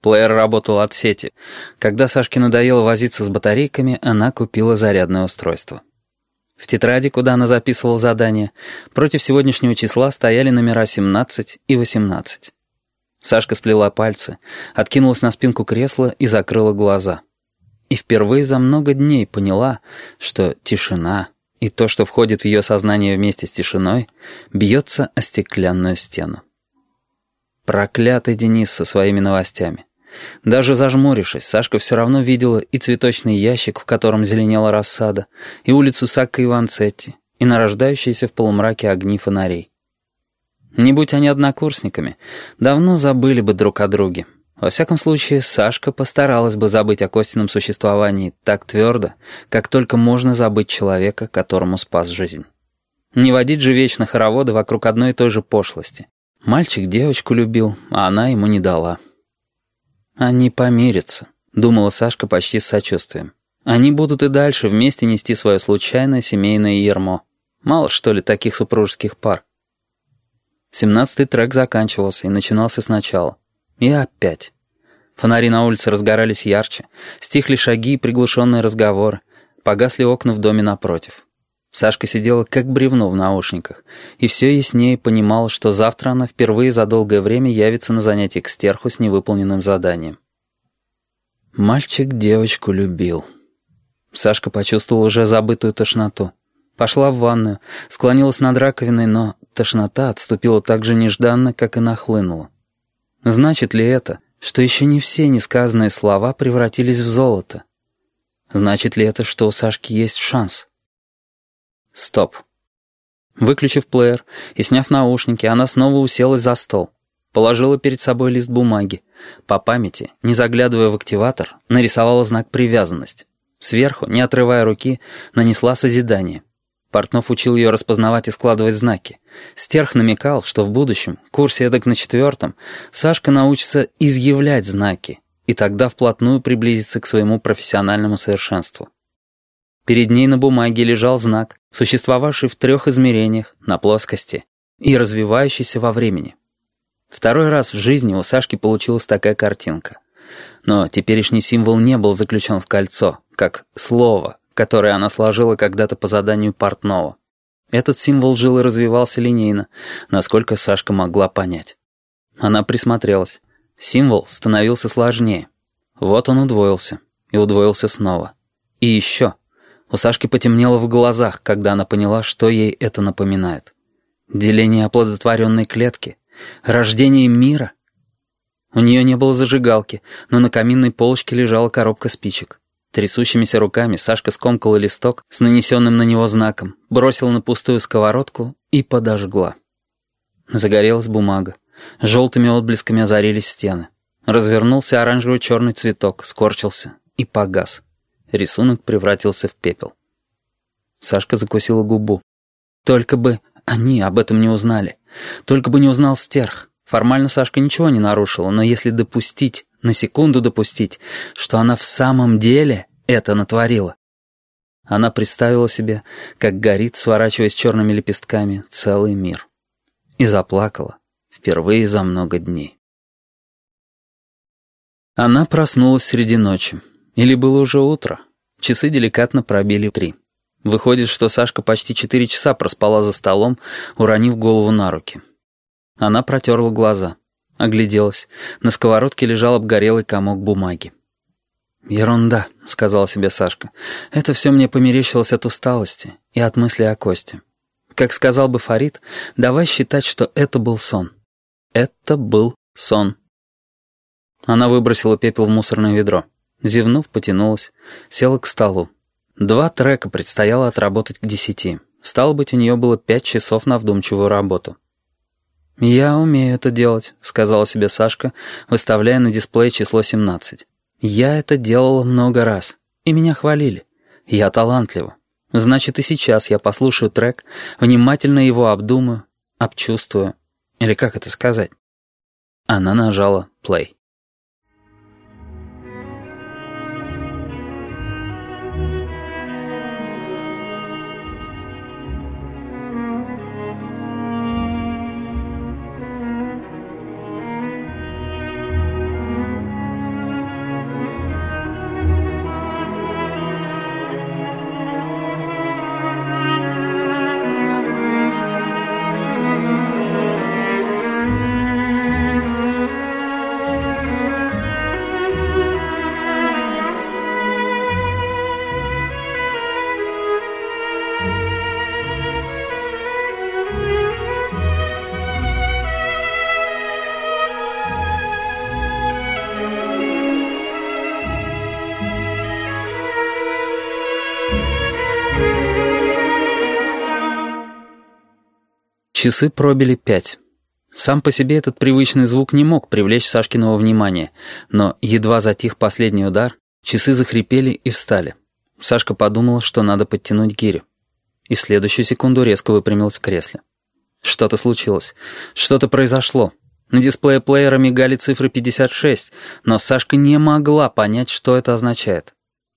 Плеер работал от сети. Когда Сашке надоело возиться с батарейками, она купила зарядное устройство. В тетради, куда она записывала задания, против сегодняшнего числа стояли номера 17 и 18. Сашка сплела пальцы, откинулась на спинку кресла и закрыла глаза. И впервые за много дней поняла, что тишина и то, что входит в ее сознание вместе с тишиной, бьется о стеклянную стену. Проклятый Денис со своими новостями. Даже зажмурившись, Сашка все равно видела и цветочный ящик, в котором зеленела рассада, и улицу Сакко и Ванцетти, и нарождающиеся в полумраке огни фонарей. Не будь они однокурсниками, давно забыли бы друг о друге. Во всяком случае, Сашка постаралась бы забыть о Костином существовании так твердо, как только можно забыть человека, которому спас жизнь. Не водить же вечно хороводы вокруг одной и той же пошлости. Мальчик девочку любил, а она ему не дала. «Они помирятся», — думала Сашка почти с сочувствием. «Они будут и дальше вместе нести свое случайное семейное ярмо. Мало, что ли, таких супружеских пар». 17-й трек заканчивался и начинался сначала. И опять. Фонари на улице разгорались ярче, стихли шаги и приглушенные разговоры, погасли окна в доме напротив. Сашка сидела как бревно в наушниках, и все яснее понимала, что завтра она впервые за долгое время явится на занятие к стерху с невыполненным заданием. Мальчик девочку любил. Сашка почувствовала уже забытую тошноту. Пошла в ванную, склонилась над раковиной, но тошнота отступила так же нежданно, как и нахлынула. Значит ли это, что еще не все несказанные слова превратились в золото? Значит ли это, что у Сашки есть шанс? Стоп. Выключив плеер и сняв наушники, она снова уселась за стол. Положила перед собой лист бумаги. По памяти, не заглядывая в активатор, нарисовала знак «Привязанность». Сверху, не отрывая руки, нанесла созидание. Портнов учил ее распознавать и складывать знаки. Стерх намекал, что в будущем, курсе эдак на 4-м, Сашка научится изъявлять знаки, и тогда вплотную приблизится к своему профессиональному совершенству. Перед ней на бумаге лежал знак, существовавший в 3 измерениях, на плоскости, и развивающийся во времени. Второй раз в жизни у Сашки получилась такая картинка. Но теперешний символ не был заключен в кольцо, как слово, которое она сложила когда-то по заданию Портнова. Этот символ жил и развивался линейно, насколько Сашка могла понять. Она присмотрелась. Символ становился сложнее. Вот он удвоился. И удвоился снова. И еще. У Сашки потемнело в глазах, когда она поняла, что ей это напоминает. Деление оплодотворенной клетки. Рождение мира. У нее не было зажигалки, но на каминной полочке лежала коробка спичек. Трясущимися руками Сашка скомкала листок с нанесенным на него знаком, бросила на пустую сковородку и подожгла. Загорелась бумага. Желтыми отблесками озарились стены. Развернулся оранжево-черный цветок, скорчился и погас. Рисунок превратился в пепел. Сашка закусила губу. Только бы они об этом не узнали. Только бы не узнал стерх. Формально Сашка ничего не нарушила, но если допустить, на секунду допустить, что она в самом деле это натворила. Она представила себе, как горит, сворачиваясь черными лепестками, целый мир. И заплакала впервые за много дней. Она проснулась среди ночи. Или было уже утро. Часы деликатно пробили 3. Выходит, что Сашка почти 4 часа проспала за столом, уронив голову на руки. Она протерла глаза. Огляделась. На сковородке лежал обгорелый комок бумаги. «Ерунда», — сказала себе Сашка. «Это все мне померещилось от усталости и от мысли о Косте. Как сказал бы Фарид, давай считать, что это был сон. Это был сон». Она выбросила пепел в мусорное ведро. Зевнув, потянулась. Села к столу. 2 трека предстояло отработать к 10. Стало быть, у нее было 5 часов на вдумчивую работу. «Я умею это делать», — сказала себе Сашка, выставляя на дисплее число 17. «Я это делала много раз, и меня хвалили. Я талантлива. Значит, и сейчас я послушаю трек, внимательно его обдумаю, обчувствую. Или как это сказать?» Она нажала «плей». Часы пробили 5. Сам по себе этот привычный звук не мог привлечь Сашкиного внимания, но едва затих последний удар, часы захрипели и встали. Сашка подумала, что надо подтянуть гирю. И в следующую секунду резко выпрямилась в кресле. Что-то случилось. Что-то произошло. На дисплее плеера мигали цифры 56, но Сашка не могла понять, что это означает.